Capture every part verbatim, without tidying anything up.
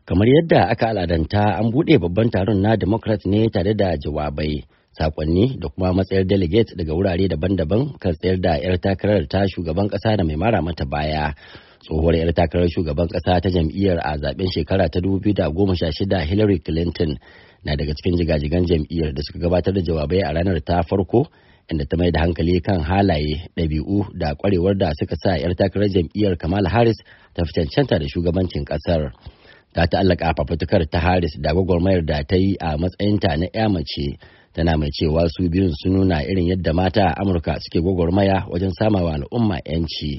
Kamar yadda aka al'adanta, an buɗe babban taron na Democrat ne tare da jawabai, sakonni da kuma matsayar delegate daga wurare daban-daban kan tsayar da 'yar takarar ta shugaban ƙasa da mai mara mata baya. Tsohuwar 'yar takarar shugaban ƙasa ta jam'iyyar a zaben shekara ta dubu biyu da goma sha shida Hillary Clinton na daga cikin jigajigan jam'iyyar da suka gabatar da jawabai a ranar ta farko, inda ta mai da hankali kan halaye, ɗabi'u da kwarewar da suka sa 'yar takarar jam'iyyar Kamala Harris ta fi cancanta da shugabancin ƙasar. Ta ta'allaka fafutukar ta Harris da gwagwarmayar da ta yi a matsayinta na 'ya mace, tana mai cewa su biyun sun nuna irin yadda mata a Amurka suke gwagwarmaya wajen samawa al'umma 'yanci.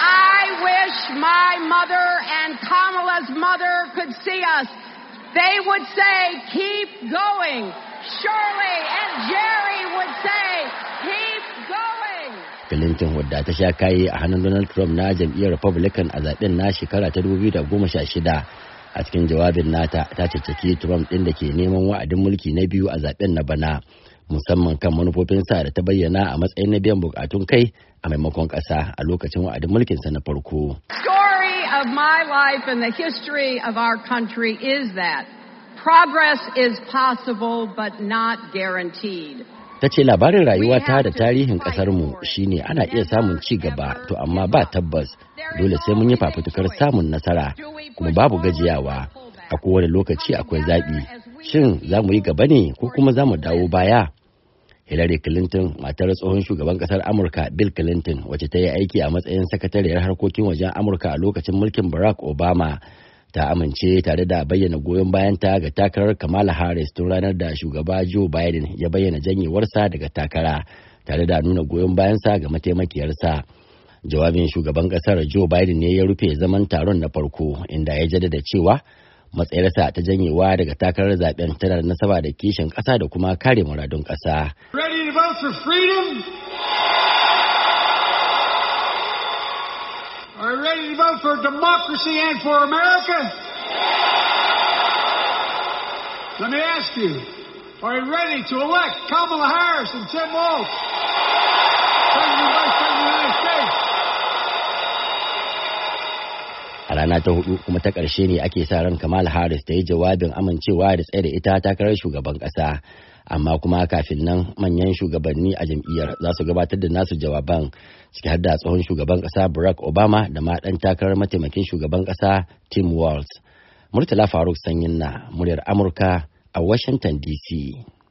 I wish my mother and Kamala's mother could see us. They would say, keep going. Shirley and Jerry would say, keep going. Clinton, wadda ta sha kayi a hannun Donald Trump na jam'iyyar Republican a zaben na shekara ta dubu biyu da goma sha shida, a cikin jawabin nata ta caccaki Trump ɗin da ke neman wa'adin mulki na biyu a zaben na bana, musamman kan manufofinsa da ta bayyana a matsayin na biyan bukatun kai a maimakon ƙasa a lokacin wa'adin mulkinsa na farko. Story of my life and the history of our country is that progress is possible but not guaranteed. Ta ce labarin rayuwata da tarihin ƙasarmu shine ana iya samun ci gaba, to amma ba tabbas, dole sai mun yi fafutukar samun nasara, kuma babu gajiyawa. A kowane lokaci akwai zaɓi, shin za mu yi gaba ne ko kuma za mu dawo baya? Hillary Clinton, matar tsohon shugaban ƙasar Amurka Bill Clinton, wacce ta yi aiki a matsayin sakatariyar harkokin wajen Amurka a lokacin mulkin Barack Obama, ta amince tare da bayyana goyon bayanta ga takarar Kamala Harris tun ranar da shugaba Joe Biden ya bayyana janyewarsa daga takara, tare da nuna goyon bayansa ga mataimakiyarsa. Jawabin shugaban kasar Joe Biden ne ya rufe zaman taron na farko, inda ya jaddada cewa matsayarsa ta janyewa daga takarar zaben tana da nasaba da kishin kasa da kuma kare muradun kasa. Ready to vote for freedom? Are you ready to vote for democracy and for America? Let me ask you, are you ready to elect Kamala Harris and Tim Walz, President and Vice President of the United States? A rana ta hudu kuma ta ƙarshe ne ake sa ran Kamala Harris ta yi jawabin amincewa da tsaye da ita takarar shugaban ƙasa. Amma kuma kafin nan manyan shugabanni a jam'iyyar za su gabatar da nasu jawaban, ciki har da tsohon shugaban ƙasa Barack Obama da ma ɗan takarar mataimakin shugaban ƙasa Tim Walz. Murtala Faruk Sanyin na muryar Amurka a Washington D C.